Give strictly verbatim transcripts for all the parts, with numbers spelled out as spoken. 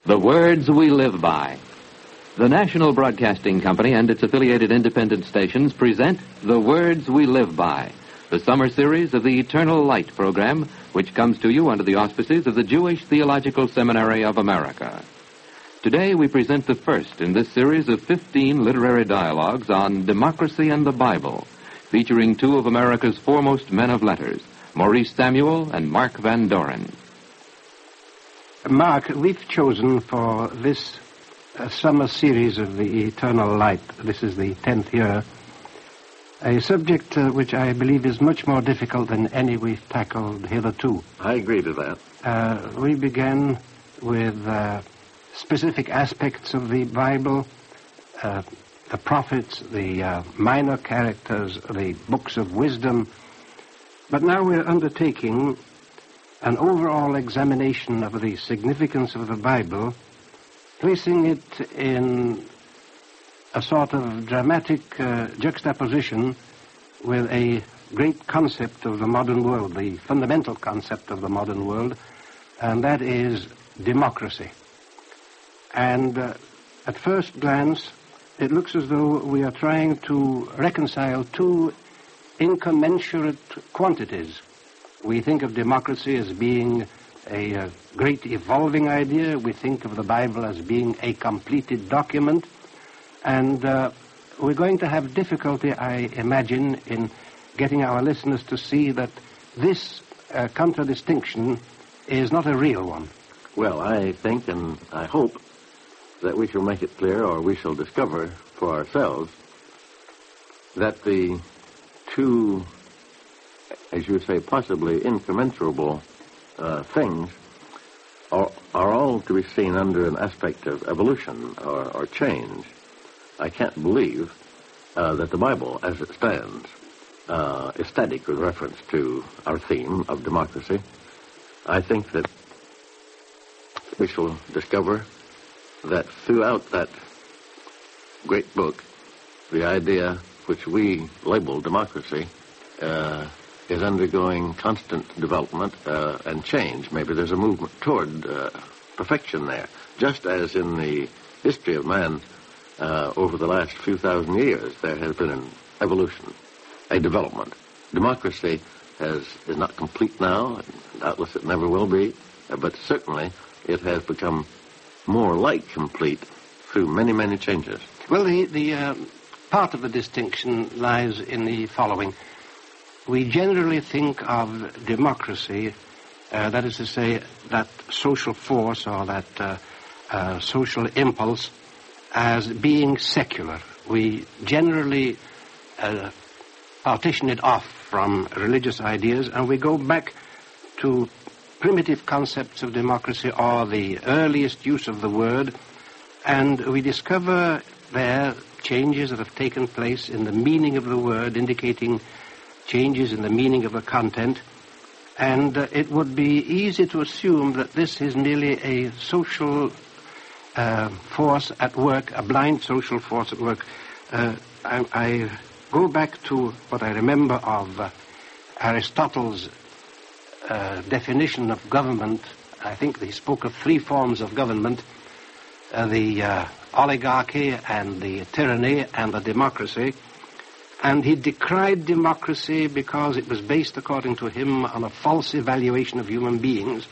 The words we live by. The National Broadcasting Company and its affiliated independent stations present The Words We Live By, the summer series of the Eternal Light program, which comes to you under the auspices of the Jewish Theological Seminary of America. Today we present the first in this series of fifteen literary dialogues on democracy and the Bible, featuring two of America's foremost men of letters, Maurice Samuel and Mark Van Doren. Mark, we've chosen for this uh, summer series of the Eternal Light, this is the tenth year, a subject uh, which I believe is much more difficult than any we've tackled hitherto. I agree to that. Uh, we began with uh, specific aspects of the Bible, uh, the prophets, the uh, minor characters, the books of wisdom, but now we're undertaking an overall examination of the significance of the Bible, placing it in a sort of dramatic uh, juxtaposition with a great concept of the modern world, the fundamental concept of the modern world, and that is democracy. And uh, at first glance, it looks as though we are trying to reconcile two incommensurate quantities. We think of democracy as being a, a great evolving idea. We think of the Bible as being a completed document. And uh, we're going to have difficulty, I imagine, in getting our listeners to see that this uh, contradistinction is not a real one. Well, I think and I hope that we shall make it clear, or we shall discover for ourselves, that the two, as you say, possibly incommensurable uh, things are, are all to be seen under an aspect of evolution or, or change. I can't believe uh, that the Bible, as it stands, uh, is static with reference to our theme of democracy. I think that we shall discover that throughout that great book, the idea which we label democracy uh, is undergoing constant development uh, and change. Maybe there's a movement toward uh, perfection there, just as in the history of man uh, over the last few thousand years, there has been an evolution, a development. Democracy has, is not complete now, and doubtless it never will be, uh, but certainly it has become more like complete through many, many changes. Well, the, the uh, part of the distinction lies in the following. We generally think of democracy, uh, that is to say, that social force or that uh, uh, social impulse, as being secular. We generally uh, partition it off from religious ideas, and we go back to primitive concepts of democracy or the earliest use of the word, and we discover there changes that have taken place in the meaning of the word, indicating changes in the meaning of the content, and uh, it would be easy to assume that this is merely a social uh, force at work, a blind social force at work. Uh, I, I go back to what I remember of uh, Aristotle's uh, definition of government. I think he spoke of three forms of government, uh, the uh, oligarchy and the tyranny and the democracy. And he decried democracy because it was based, according to him, on a false evaluation of human beings.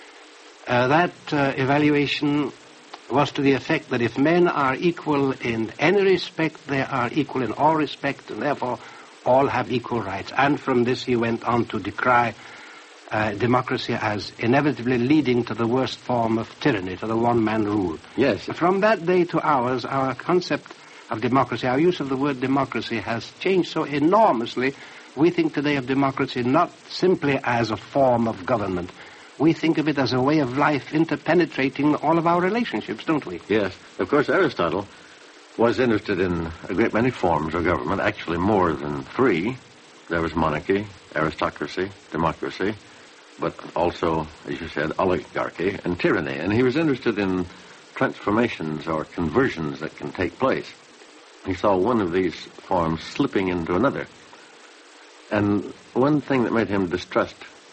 Uh, that uh, evaluation was to the effect that if men are equal in any respect, they are equal in all respect, and therefore all have equal rights. And from this he went on to decry uh, democracy as inevitably leading to the worst form of tyranny, to the one-man rule. Yes. From that day to ours, our concept of democracy, our use of the word democracy has changed so enormously. We think today of democracy not simply as a form of government. We think of it as a way of life interpenetrating all of our relationships, don't we? Yes. Of course, Aristotle was interested in a great many forms of government, actually more than three. There was monarchy, aristocracy, democracy, but also, as you said, oligarchy and tyranny. And he was interested in transformations or conversions that can take place. He saw one of these forms slipping into another. And one thing that made him distrust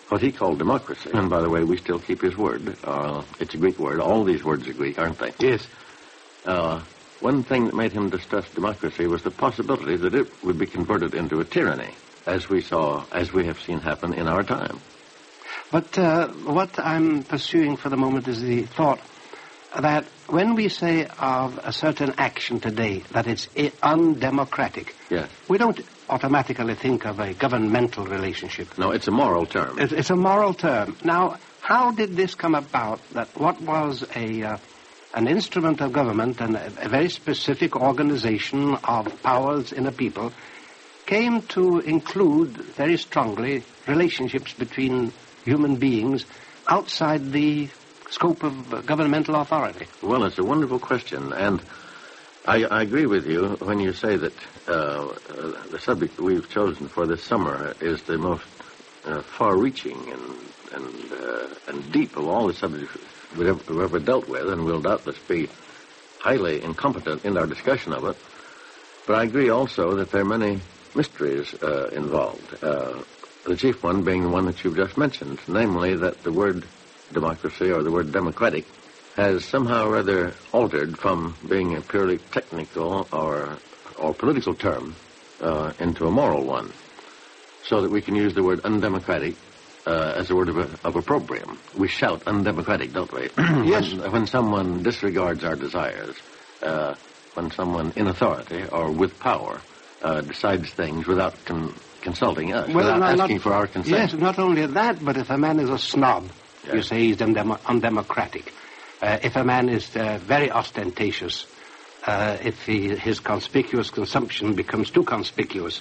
what he called democracy. And by the way, we still keep his word. Uh, it's a Greek word. All these words are Greek, aren't they? Yes. Uh, one thing that made him distrust democracy was the possibility that it would be converted into a tyranny, as we saw, as we have seen happen in our time. But uh, what I'm pursuing for the moment is the thought that when we say of a certain action today that it's undemocratic, yes, we don't automatically think of a governmental relationship. No, it's a moral term. It's, it's a moral term. Now, how did this come about that what was a uh, an instrument of government and a, a very specific organization of powers in a people came to include very strongly relationships between human beings outside the scope of uh, governmental authority? Well, it's a wonderful question, and I, I agree with you when you say that uh, uh, the subject we've chosen for this summer is the most uh, far-reaching and and, uh, and deep of all the subjects we've ever, we've ever dealt with, and we'll doubtless be highly incompetent in our discussion of it. But I agree also that there are many mysteries uh, involved, uh, the chief one being the one that you've just mentioned, namely that the word democracy or the word democratic has somehow rather altered from being a purely technical or or political term uh, into a moral one, so that we can use the word undemocratic uh, as a word of, a, of opprobrium. We shout undemocratic, don't we? Yes. when, when someone disregards our desires, uh, when someone in authority or with power uh, decides things without con- consulting us, Well, without not- asking not- for our consent. Yes, not only that, but if a man is a snob, Yes. you say he's undem- undemocratic. Uh, if a man is uh, very ostentatious, uh, if he, his conspicuous consumption becomes too conspicuous,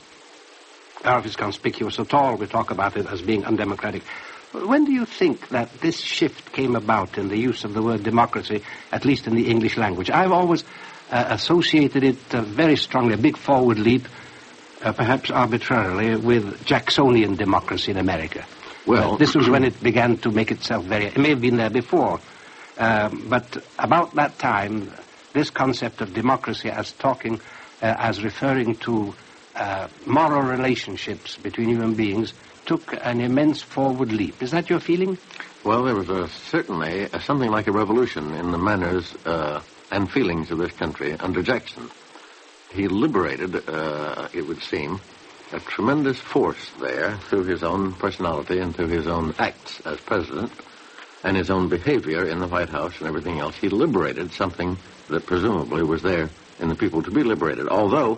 or if it's conspicuous at all, we talk about it as being undemocratic. When do you think that this shift came about in the use of the word democracy, at least in the English language? I've always uh, associated it uh, very strongly, a big forward leap, uh, perhaps arbitrarily, with Jacksonian democracy in America. Well, Uh, this was when it began to make itself very... It may have been there before, um, but about that time, this concept of democracy as talking, uh, as referring to uh, moral relationships between human beings took an immense forward leap. Is that your feeling? Well, there was a, certainly a, something like a revolution in the manners uh, and feelings of this country under Jackson. He liberated, uh, it would seem, a tremendous force there through his own personality and through his own acts as president and his own behavior in the White House and everything else. He liberated something that presumably was there in the people to be liberated. Although,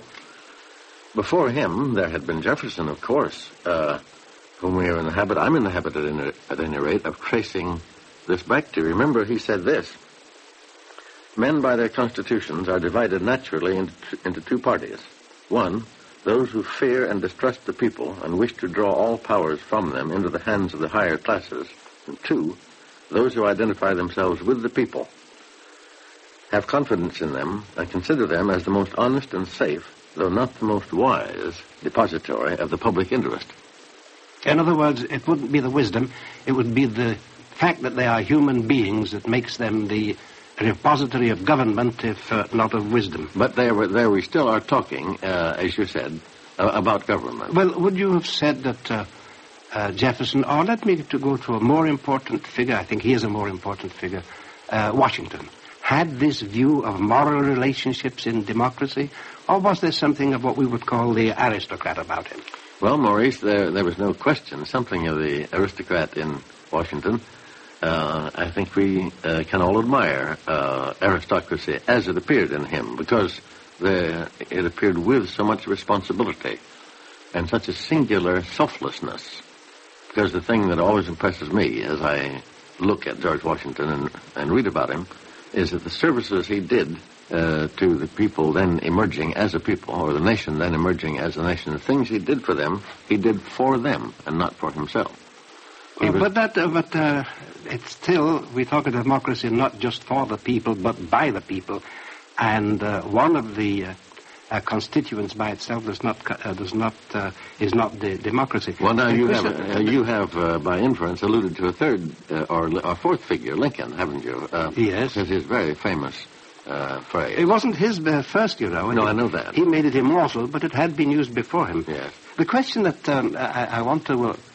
before him, there had been Jefferson, of course, uh, whom we are in the habit, I'm in the habit at any, at any rate, of tracing this back to. Remember, he said this: men by their constitutions are divided naturally into, into two parties. One, those who fear and distrust the people and wish to draw all powers from them into the hands of the higher classes. And two, those who identify themselves with the people, have confidence in them, and consider them as the most honest and safe, though not the most wise, depository of the public interest. In other words, it wouldn't be the wisdom, it would be the fact that they are human beings that makes them the repository of government, if uh, not of wisdom. But there, we- there we still are talking, uh, as you said, uh, about government. Well, would you have said that uh, uh, Jefferson, or let me to go to a more important figure, I think he is a more important figure, uh, Washington, had this view of moral relationships in democracy, or was there something of what we would call the aristocrat about him? Well, Maurice, there, there was no question, something of the aristocrat in Washington. Uh, I think we uh, can all admire uh, aristocracy as it appeared in him, because there, it appeared with so much responsibility and such a singular selflessness. Because the thing that always impresses me as I look at George Washington and, and read about him is that the services he did uh, to the people then emerging as a people, or the nation then emerging as a nation, the things he did for them, he did for them and not for himself. He Uh, was- but that, uh, but uh, it's still, we talk of democracy not just for the people, but by the people. And uh, one of the uh, uh, constituents by itself does not, co- uh, does not, uh, is not the democracy. Well, now you Uh, have, Christopher- uh, you have uh, by inference, alluded to a third uh, or, or fourth figure, Lincoln, haven't you? Uh, Yes. With his very famous uh, phrase. It wasn't his uh, first, you know. No, He- I know that. He made it immortal, but it had been used before him. Yes. The question that um, I, I want to uh,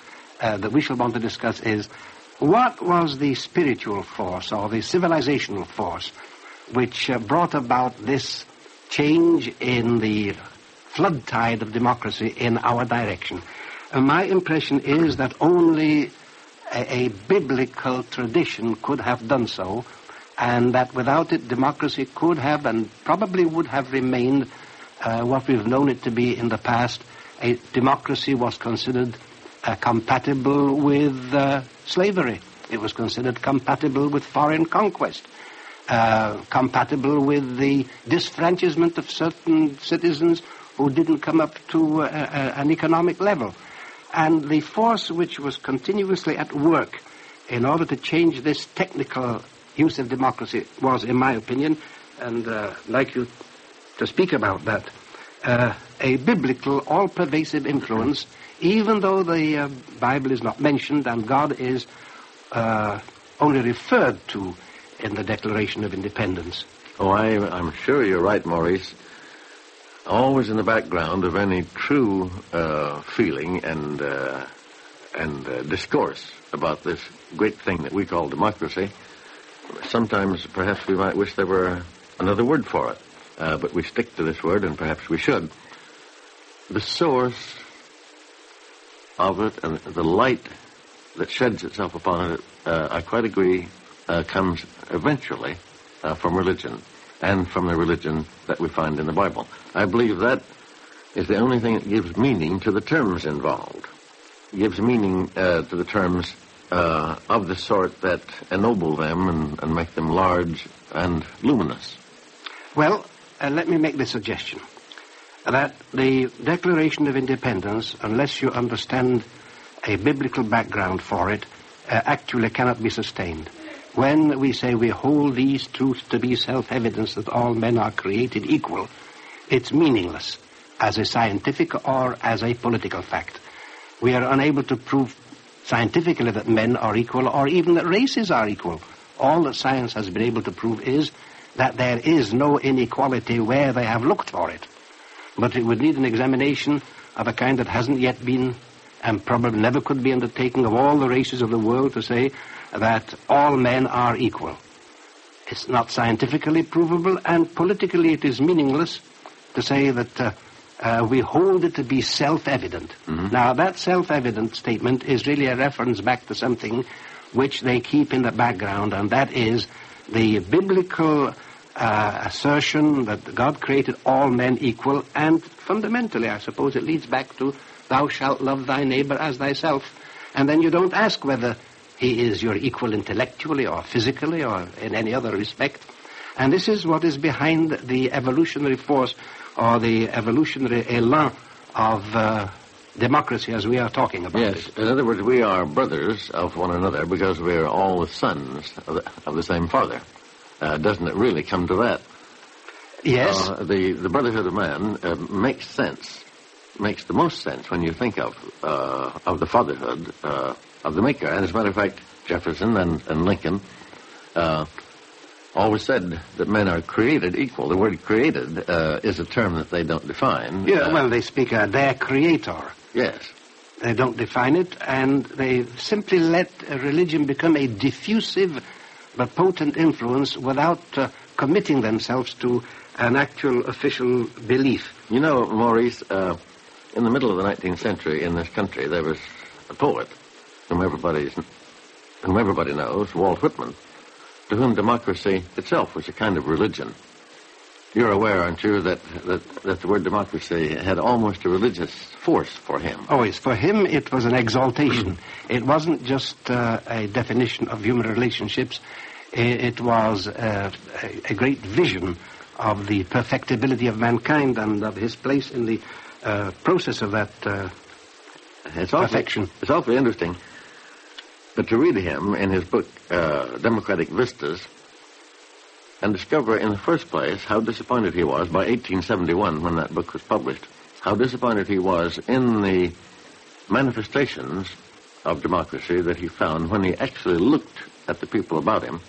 uh, that we shall want to discuss is, what was the spiritual force or the civilizational force which uh, brought about this change in the flood tide of democracy in our direction? Uh, my impression is that only a, a biblical tradition could have done so, and that without it, democracy could have and probably would have remained uh, what we've known it to be in the past. A democracy was considered uh, compatible with uh, slavery. It was considered compatible with foreign conquest, uh, compatible with the disfranchisement of certain citizens who didn't come up to uh, uh, an economic level. And the force which was continuously at work in order to change this technical use of democracy was, in my opinion, and uh, I'd like you to speak about that, uh, a biblical, all-pervasive influence, even though the uh, Bible is not mentioned and God is uh, only referred to in the Declaration of Independence. Oh, I, I'm sure you're right, Maurice. Always in the background of any true uh, feeling and uh, and uh, discourse about this great thing that we call democracy. Sometimes perhaps we might wish there were another word for it, uh, but we stick to this word, and perhaps we should. The source of it and the light that sheds itself upon it, uh, I quite agree, uh, comes eventually uh, from religion, and from the religion that we find in the Bible. I believe that is the only thing that gives meaning to the terms involved. It gives meaning uh, to the terms uh, of the sort that ennoble them and, and make them large and luminous. Well, uh, let me make the suggestion that the Declaration of Independence, unless you understand a biblical background for it, uh, actually cannot be sustained. When we say we hold these truths to be self-evidence that all men are created equal, it's meaningless as a scientific or as a political fact. We are unable to prove scientifically that men are equal or even that races are equal. All that science has been able to prove is that there is no inequality where they have looked for it. But it would need an examination of a kind that hasn't yet been and probably never could be undertaken of all the races of the world to say that all men are equal. It's not scientifically provable, and politically it is meaningless to say that uh, uh, we hold it to be self-evident. Mm-hmm. Now, that self-evident statement is really a reference back to something which they keep in the background, and that is the biblical uh, assertion that God created all men equal, and fundamentally, I suppose, it leads back to thou shalt love thy neighbor as thyself. And then you don't ask whether he is your equal intellectually or physically or in any other respect. And this is what is behind the evolutionary force or the evolutionary elan of uh, democracy as we are talking about yes. it. In other words, we are brothers of one another because we are all the sons of the, of the same father. Uh, doesn't it really come to that? Yes. Uh, the, the brotherhood of man uh, makes sense, makes the most sense when you think of uh, of the fatherhood uh, of the Maker. And as a matter of fact, Jefferson and, and Lincoln uh, always said that men are created equal. The word created uh, is a term that they don't define. Yeah, uh, well, they speak of their creator. Yes. They don't define it, and they simply let religion become a diffusive but potent influence without uh, committing themselves to an actual official belief. You know, Maurice, uh, in the middle of the nineteenth century in this country, there was a poet whom everybody's, whom everybody knows, Walt Whitman, to whom democracy itself was a kind of religion. You're aware, aren't you, that, that, that the word democracy had almost a religious force for him? Oh, yes. For him, it was an exaltation. It wasn't just uh, a definition of human relationships. It, it was uh, a, a great vision of the perfectibility of mankind and of his place in the uh, process of that uh, it's awfully, perfection. It's awfully interesting. But to read him in his book, uh, Democratic Vistas, and discover in the first place how disappointed he was by eighteen seventy-one when that book was published, how disappointed he was in the manifestations of democracy that he found when he actually looked at the people about him.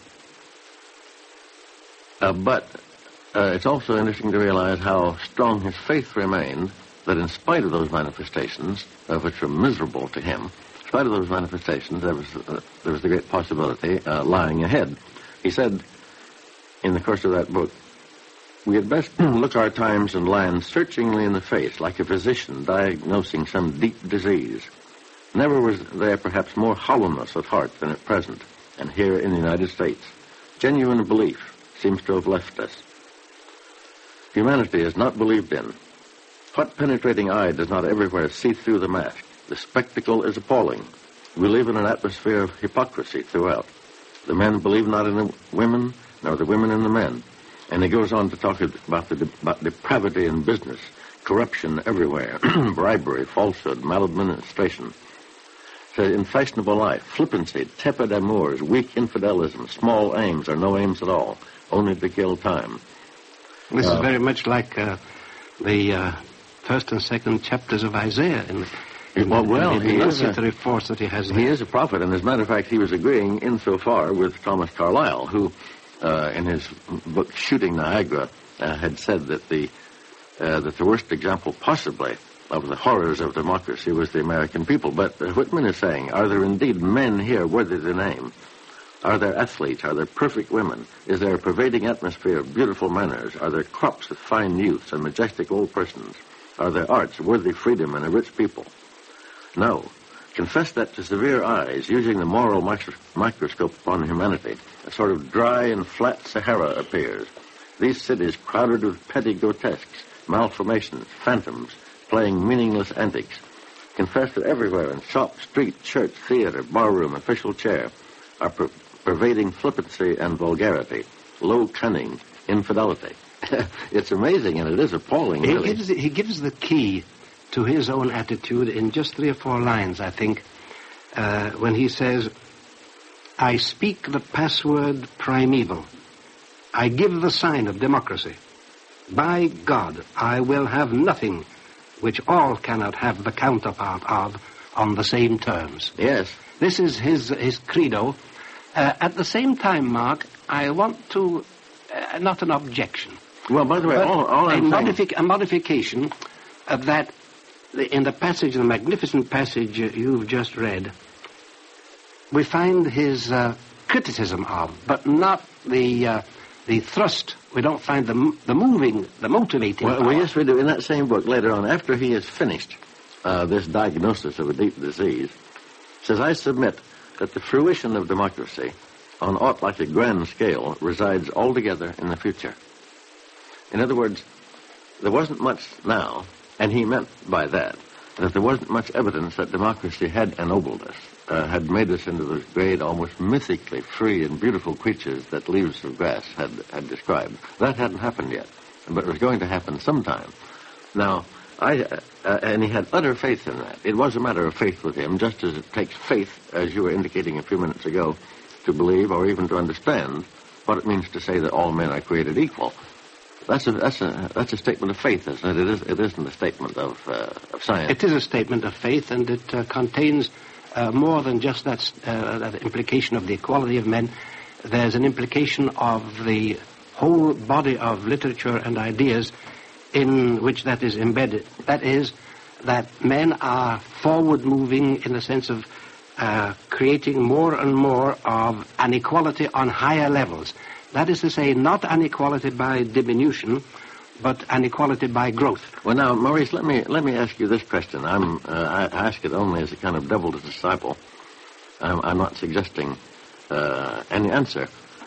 Uh, but uh, it's also interesting to realize how strong his faith remained, that in spite of those manifestations, uh, which were miserable to him, spite of those manifestations, there was, uh, there was the great possibility uh, lying ahead. He said in the course of that book, we had best look our times and lands searchingly in the face, like a physician diagnosing some deep disease. Never was there perhaps more hollowness of heart than at present, and here in the United States. Genuine belief seems to have left us. Humanity is not believed in. What penetrating eye does not everywhere see through the mask? The spectacle is appalling. We live in an atmosphere of hypocrisy throughout. The men believe not in the women, nor the women in the men. And he goes on to talk about the about depravity in business, corruption everywhere, bribery, falsehood, maladministration. So in fashionable life, flippancy, tepid amours, weak infidelism, small aims or no aims at all, only to kill time. This uh, is very much like uh, the uh, first and second chapters of Isaiah in the, in well, the, well, in the he military is a, force that he has there. He is a prophet, and as a matter of fact, he was agreeing insofar with Thomas Carlyle, who, uh, in his book Shooting Niagara, uh, had said that the uh, that the worst example possibly of the horrors of democracy was the American people. But uh, Whitman is saying, are there indeed men here worthy the name? Are there athletes? Are there perfect women? Is there a pervading atmosphere of beautiful manners? Are there crops of fine youths and majestic old persons? Are there arts worthy freedom and a rich people? No. Confess that to severe eyes, using the moral micro- microscope upon humanity, a sort of dry and flat Sahara appears. These cities crowded with petty grotesques, malformations, phantoms, playing meaningless antics. Confess that everywhere in shop, street, church, theater, barroom, official chair, are per- pervading flippancy and vulgarity, low cunning, infidelity. It's amazing, and it is appalling, He really. gives, he gives the key to his own attitude in just three or four lines, I think, uh, when he says, I speak the password primeval. I give the sign of democracy. By God, I will have nothing which all cannot have the counterpart of on the same terms. Yes. This is his, his credo. Uh, at the same time, Mark, I want to, uh, not an objection, Well, by the way, but all, all a, I'm saying... modific- a modification of that, in the passage, the magnificent passage uh, you've just read, we find his uh, criticism of, but not the uh, the thrust. We don't find the m- the moving, the motivating. Well, well, yes, we do. In that same book, later on, after he has finished uh, this diagnosis of a deep disease, says, I submit that the fruition of democracy on aught like a grand scale resides altogether in the future. In other words, there wasn't much now, and he meant by that that there wasn't much evidence that democracy had ennobled us, uh, had made us into those great, almost mythically free and beautiful creatures that Leaves of Grass had, had described. That hadn't happened yet, but it was going to happen sometime. Now, I, uh, uh, and he had utter faith in that. It was a matter of faith with him, just as it takes faith, as you were indicating a few minutes ago, to believe or even to understand what it means to say that all men are created equal. That's a that's a that's a statement of faith, isn't it? It is it isn't a statement of uh, of science. It is a statement of faith, and it uh, contains uh, more than just that, uh, that implication of the equality of men. There's an implication of the whole body of literature and ideas in which that is embedded. That is, that men are forward-moving in the sense of uh, creating more and more of an equality on higher levels. That is to say, not an equality by diminution, but an equality by growth. Well, now, Maurice, let me let me ask you this question. I'm uh, I ask it only as a kind of devil's disciple. I'm, I'm not suggesting uh, any answer.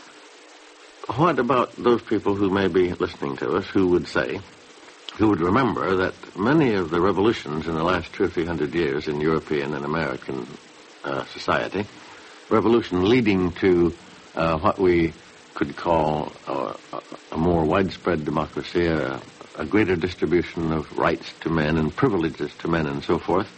What about those people who may be listening to us who would say, who would remember that many of the revolutions in the last two or three hundred years in European and American uh, society, revolution leading to uh, what we could call uh, a more widespread democracy, a, a greater distribution of rights to men and privileges to men and so forth,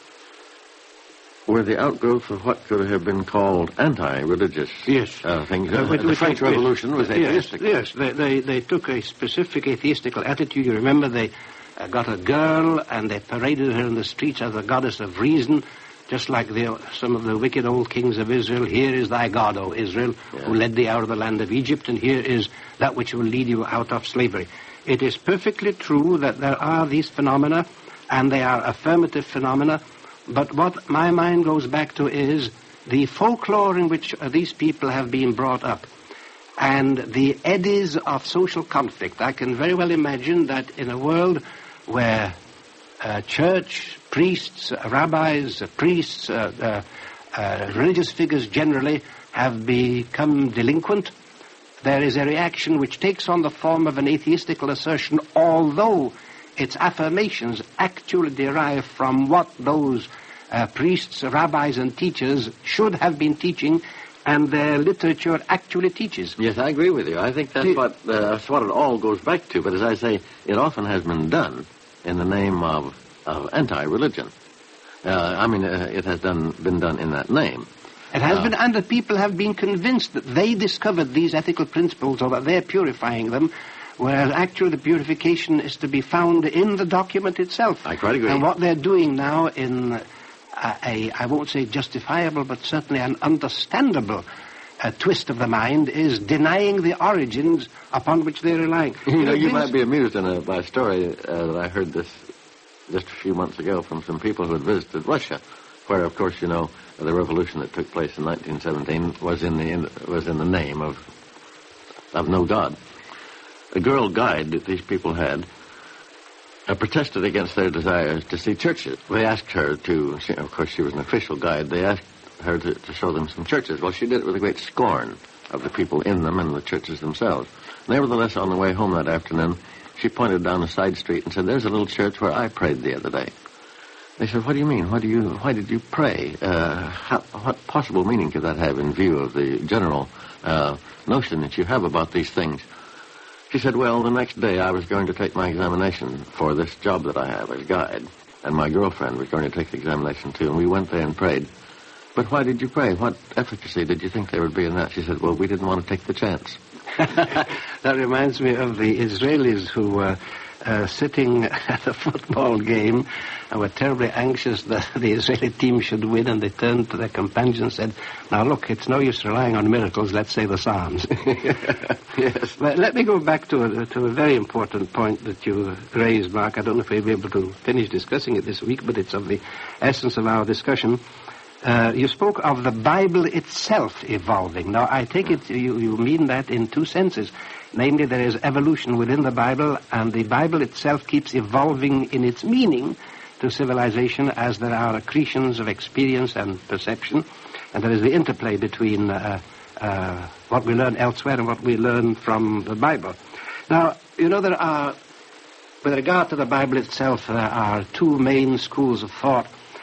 were the outgrowth of what could have been called anti-religious yes. uh, things. Uh, Uh, which, the which, French which, Revolution was yes, atheistic. Yes, they, they, they took a specific atheistical attitude. You remember they uh, got a girl and they paraded her in the streets as the goddess of reason, just like the, some of the wicked old kings of Israel. Here is thy God, O Israel, yeah. who led thee out of the land of Egypt, and here is that which will lead you out of slavery. It is perfectly true that there are these phenomena, and they are affirmative phenomena, But what my mind goes back to is the folklore in which uh, these people have been brought up and the eddies of social conflict. I can very well imagine that in a world where uh, church, priests, uh, rabbis, uh, priests, uh, uh, uh, religious figures generally have become delinquent, there is a reaction which takes on the form of an atheistical assertion, although its affirmations actually derive from what those uh, priests, rabbis, and teachers should have been teaching, and their literature actually teaches. Yes, I agree with you. I think that's, what, uh, that's what it all goes back to. But as I say, it often has been done in the name of, of anti-religion. Uh, I mean, uh, it has done been done in that name. It has uh, been, and the people have been convinced that they discovered these ethical principles or that they're purifying them, whereas actually the purification is to be found in the document itself. I quite agree. And what they're doing now in a, a I won't say justifiable, but certainly an understandable uh, twist of the mind is denying the origins upon which they're relying. You know, you might be amused in a, by a story uh, that I heard this just a few months ago from some people who had visited Russia, where, of course, you know, the revolution that took place in nineteen seventeen was in the in, was in the name of of no God. A girl guide that these people had uh, protested against their desires to see churches. They asked her to, she, of course, she was an official guide. They asked her to, to show them some churches. Well, she did it with a great scorn of the people in them and the churches themselves. Nevertheless, on the way home that afternoon, she pointed down a side street and said, "There's a little church where I prayed the other day." They said, "What do you mean? What do you? Why did you pray? Uh, how, what possible meaning could that have in view of the general uh, notion that you have about these things?" She said, "Well, the next day I was going to take my examination for this job that I have as guide, and my girlfriend was going to take the examination too, and we went there and prayed. But why did you pray? What efficacy did you think there would be in that?" She said, "Well, we didn't want to take the chance." That reminds me of the Israelis who were uh, sitting at a football game and were terribly anxious that the Israeli team should win, and they turned to their companions and said, "Now look, it's no use relying on miracles, let's say the Psalms." Yes. But let me go back to a, to a very important point that you raised, Mark. I don't know if we'll be able to finish discussing it this week, but it's of the essence of our discussion. Uh, you spoke of the Bible itself evolving. Now, I take it you, you mean that in two senses. Namely, there is evolution within the Bible, and the Bible itself keeps evolving in its meaning to civilization as there are accretions of experience and perception, and there is the interplay between uh, uh, what we learn elsewhere and what we learn from the Bible. Now, you know, there are, with regard to the Bible itself, there are two main schools of thought.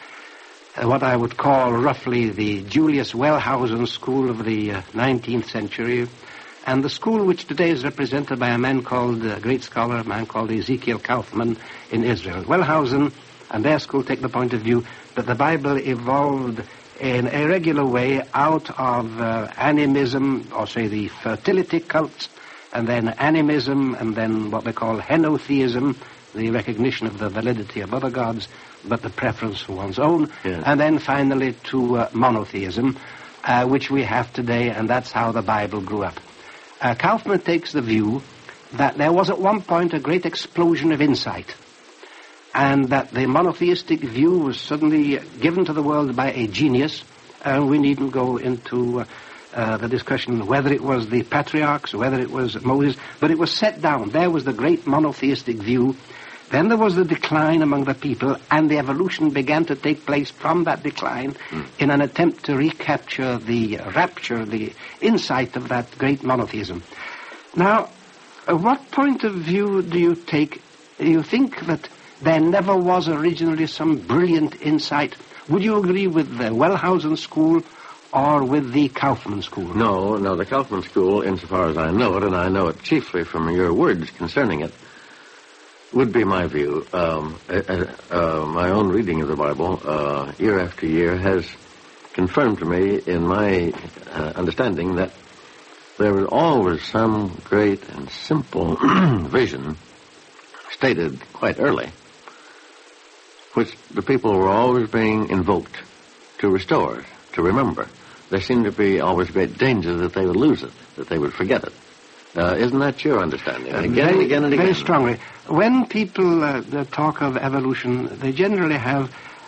Uh, what I would call roughly the Julius Wellhausen school of the uh, nineteenth century, and the school which today is represented by a man called, a great scholar, a man called Ezekiel Kaufman in Israel. Wellhausen and their school take the point of view that the Bible evolved in a regular way out of uh, animism, or say the fertility cults, and then animism, and then what they call henotheism, the recognition of the validity of other gods, but the preference for one's own, yes. And then finally to uh, monotheism, uh, which we have today, and that's how the Bible grew up. Uh, Kaufman takes the view that there was at one point a great explosion of insight, and that the monotheistic view was suddenly given to the world by a genius, and we needn't go into uh, uh, the discussion whether it was the patriarchs, whether it was Moses, but it was set down. There was the great monotheistic view. Then there was the decline among the people, and the evolution began to take place from that decline mm. in an attempt to recapture the rapture, the insight of that great monotheism. Now, uh, what point of view do you take? Do you think that there never was originally some brilliant insight? Would you agree with the Wellhausen school or with the Kaufman school? No, no, the Kaufman school, insofar as I know it, and I know it chiefly from your words concerning it, would be my view. Um, uh, uh, my own reading of the Bible, uh, year after year, has confirmed to me in my uh, understanding that there was always some great and simple vision stated quite early, which the people were always being invoked to restore, to remember. There seemed to be always great danger that they would lose it, that they would forget it. Uh, isn't that your understanding? Uh, again very, and again and again. Very strongly. When people uh, talk of evolution, they generally have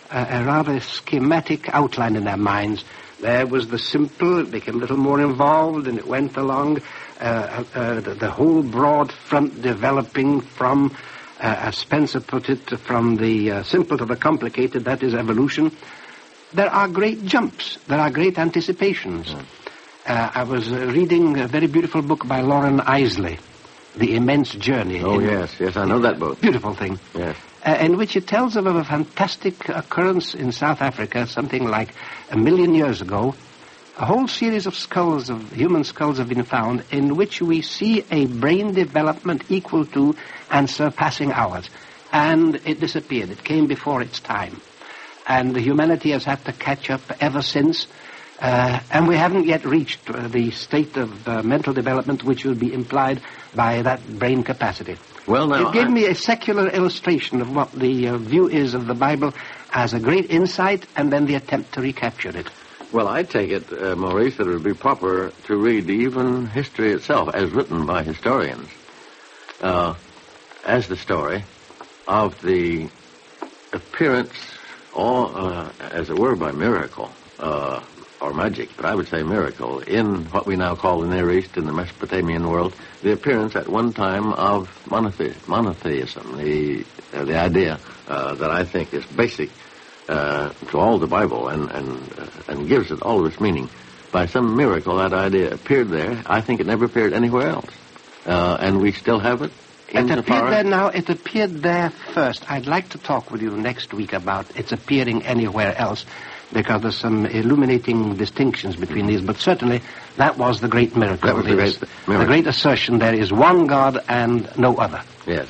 a, a rather schematic outline in their minds. There was the simple, it became a little more involved, and it went along, uh, uh, the, the whole broad front developing from, uh, as Spencer put it, from the uh, simple to the complicated, that is evolution. There are great jumps, there are great anticipations. Mm. Uh, I was uh, reading a very beautiful book by Lauren Isley, The Immense Journey. Oh, yes, yes, I know that book. Beautiful thing. Yes. Uh, in which it tells of a fantastic occurrence in South Africa, something like a million years ago. A whole series of skulls, of human skulls, have been found in which we see a brain development equal to and surpassing ours. And it disappeared. It came before its time. And humanity has had to catch up ever since. Uh, and we haven't yet reached uh, the state of uh, mental development which will be implied by that brain capacity. Well, now, it gave I... me a secular illustration of what the uh, view is of the Bible as a great insight and then the attempt to recapture it. Well, I take it, uh, Maurice, that it would be proper to read even history itself as written by historians uh, as the story of the appearance, or uh, as it were, by miracle, uh, or magic, but I would say miracle, in what we now call the Near East, in the Mesopotamian world, the appearance at one time of monothe- monotheism, the uh, the idea uh, that I think is basic uh, to all the Bible and and uh, and gives it all of its meaning. By some miracle, that idea appeared there. I think it never appeared anywhere else, uh, and we still have it. It appeared there now. It appeared there first. I'd like to talk with you next week about its appearing anywhere else, because there's some illuminating distinctions between these, but certainly that was the great miracle. That was the great miracle. The great assertion there is one God and no other. Yes.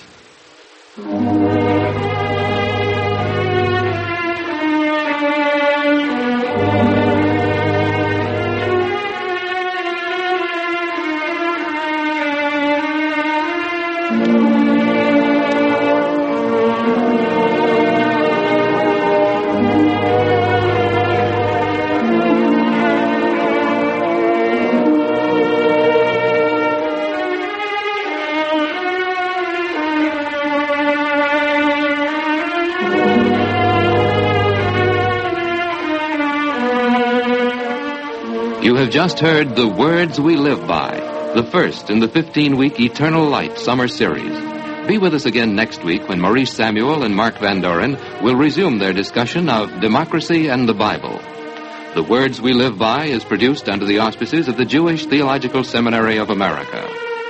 You have just heard The Words We Live By, the first in the fifteen-week Eternal Light summer series. Be with us again next week when Maurice Samuel and Mark Van Doren will resume their discussion of democracy and the Bible. The Words We Live By is produced under the auspices of the Jewish Theological Seminary of America.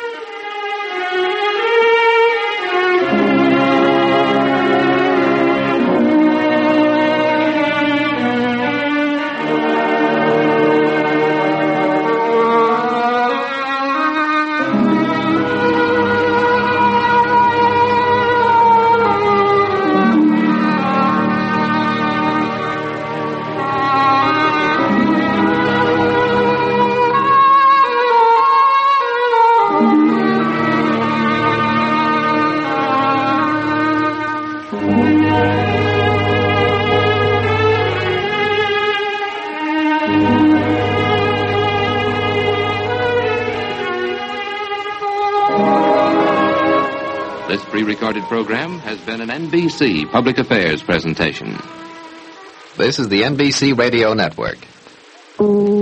This pre-recorded program has been an N B C Public Affairs presentation. This is the N B C Radio Network.